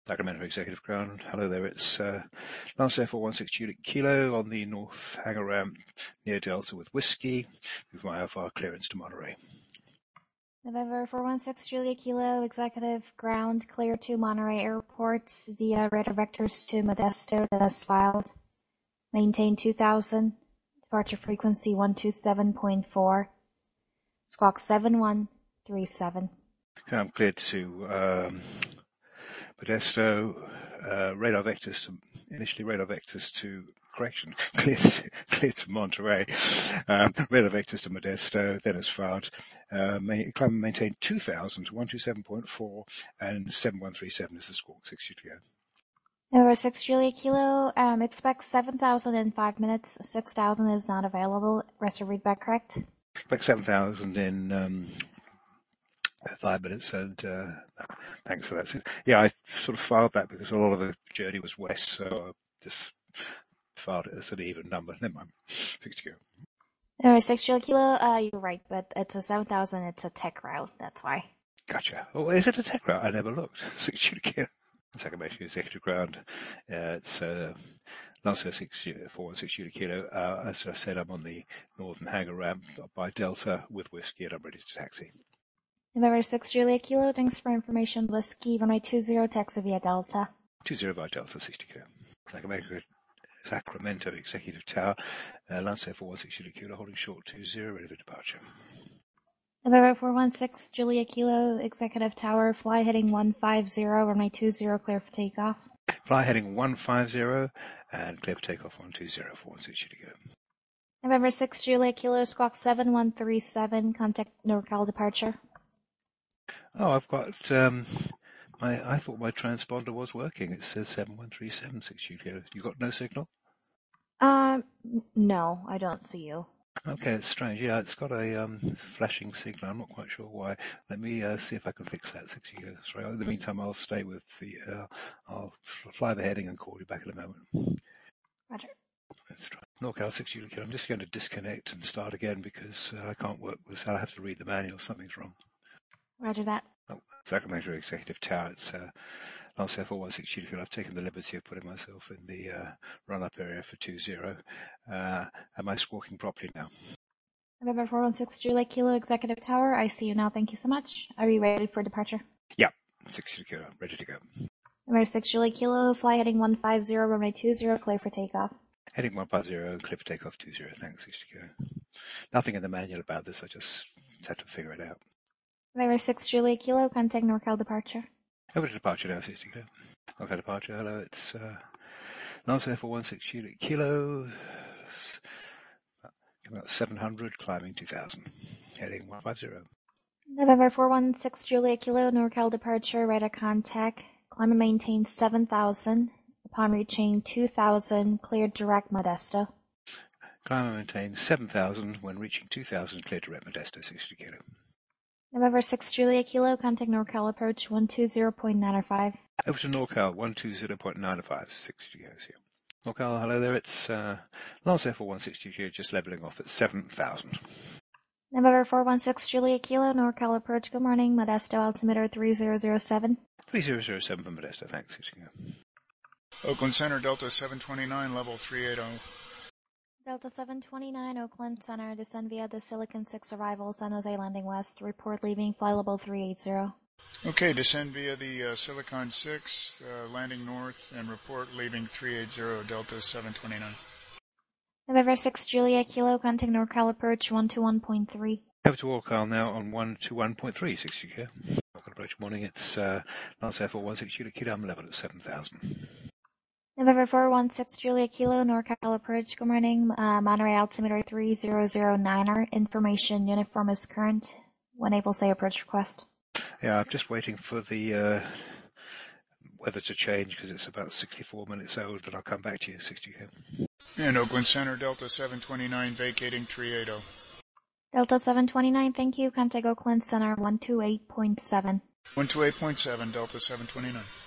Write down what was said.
Sacramento Executive Ground. Hello there, it's Lance Air 416 Juliet Kilo on the North Hangar Ramp near Delta with Whiskey, with my IFR clearance to Monterey. November 416 Juliet Kilo, Executive Ground, clear to Monterey Airport via radar vectors to Modesto as filed. Maintain 2000, departure frequency 127.4, squawk 7137. Okay, I'm cleared to Modesto, radar vectors to cleared to Monterey, radar vectors to Modesto, then as filed, climb and maintain 2000, 127.4 and 7137 is the squawk, 6 to go. November 6 Juliet Kilo, expect 7,000 in 5 minutes, 6,000 is not available, rest of readback correct? Expect 7,000 in 5 minutes, and thanks for that. Yeah, I sort of filed that because a lot of the journey was west, so I just filed it as an even number. Never mind. 6 to go. November 6 Juliet Kilo, you're right, but it's a 7,000, it's a tech route, that's why. Gotcha. Oh, is it a tech route? I never looked. 6 to go. Sacramento Executive Ground. It's Lancer 416 Juliet Kilo. As I said, I'm on the Northern Hangar Ramp by Delta with Whiskey, and I'm ready to taxi. November 6 Juliet Kilo, thanks for information. Whiskey, runway 20, taxi via Delta. 20 via Delta, 60 kilo. Sacramento Executive Tower, Lancer 416 Juliet Kilo, holding short 20, ready for departure. November 416 Juliet Kilo, Executive Tower, fly heading 150, runway 20, clear for takeoff. Fly heading 150 and clear for takeoff 120, 416 Juliet Kilo. November 6 Juliet Kilo, squawk 7137, contact NorCal departure. Oh, I've got, I thought my transponder was working. It says 7137, 6 Juliet Kilo. You got no signal? No, I don't see you. Okay, it's strange. Yeah, it's got a flashing signal. I'm not quite sure why. Let me see if I can fix that. 6 years. Right. In the meantime, I'll stay with the. I'll fly the heading and call you back in a moment. Roger. Let's try. NorCal 6 Juliet Kilo. I'm just going to disconnect and start again because I can't work with this. I have to read the manual. Something's wrong. Roger that. Oh, Sacramento Executive Tower. It's Lance Air 416 Juliet Kilo. I've taken the liberty of putting myself in the run-up area for 20. Am I squawking properly now? November 416 Juliet Kilo, Executive Tower, I see you now. Thank you so much. Are you ready for departure? Yeah, 6 Juliet Kilo, ready to go. November 6 Juliet Kilo, fly heading 150, runway 20, clear for takeoff. Heading 150, clear for takeoff 20, thanks, 6 to go. Nothing in the manual about this, I just had to figure it out. November 6 Juliet Kilo, contact NorCal departure. Over to departure now, 6 to go. NorCal departure, hello, it's Lance Air 416 Juliet Kilo. Coming up 700, climbing 2000. Heading 150. November 416 Juliet Kilo, NorCal departure, radar contact. Climb and maintain 7,000. Upon reaching 2,000, cleared direct Modesto. Climb and maintain 7,000. When reaching 2,000, clear direct Modesto, 60 kilo. November 6 Juliet Kilo, contact NorCal approach 120.905. Over to NorCal 120.905, 60 kilos here. NorCal, hello there, it's Lance Air 416 here, just leveling off at 7,000. November 416 Juliet Kilo, NorCal approach, good morning, Modesto altimeter 3007. 3007 for Modesto, thanks, 60 kilos. Oakland Center, Delta 729, level 380. Delta 729, Oakland Center, descend via the Silicon 6 arrival, San Jose landing west, report leaving, fly level 380. Okay, descend via the Silicon 6, landing north, and report leaving 380, Delta 729. November 6 Juliet Kilo, contact NorCal approach 121.3. Over to NorCal now on 121.3, 60 kilos. NorCal approach morning, it's Lance Air 416 Juliet Kilo, I'm level at 7,000. November 416 Juliet Kilo, NorCal approach, good morning, Monterey altimeter 3009er, information uniform is current. When able, say approach request. Yeah, I'm just waiting for the weather to change because it's about 64 minutes old, but I'll come back to you, 60 kilos. And Oakland Center, Delta 729, vacating 380. Delta 729, thank you, contact Oakland Center 128.7. 128.7, Delta 729.